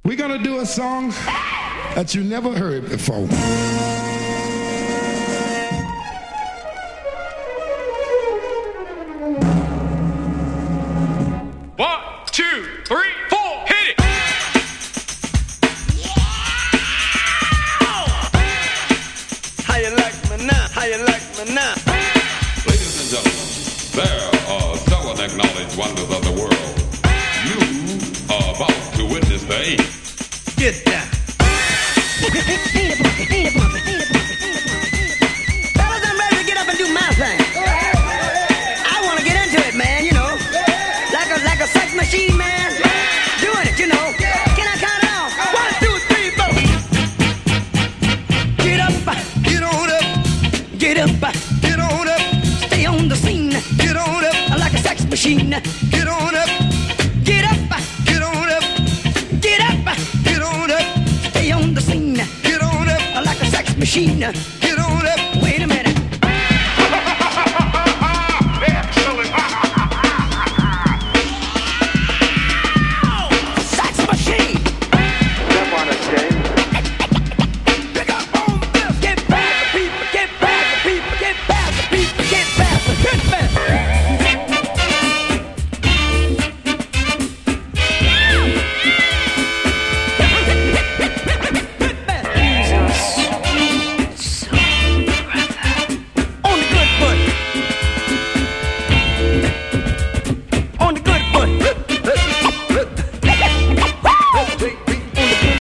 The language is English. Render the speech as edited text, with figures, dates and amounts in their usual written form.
We're going to do a song that you never heard before. One, two, three, four, hit it! How you like me now? How you like me now? Ladies and gentlemen, there are seven acknowledged wonders of the world. You are about to witness the eighth. Get down. Fellas, I'm ready to get up and do my thing. I want to get into it, man, you know. Like a sex machine, man. Doing it, you know. Can I count it off? 1, 2, 3, 4. Get up, get on up. Get up, get on up. Stay on the scene. Get on up. Like a sex machine. Get on up. Get up, get on up. Get up, get on up. Stay on the scene. Get on up. Like a sex machine. Get on up. Wait a minute. Pick up on this. Get back the people, get back the people, get back the people.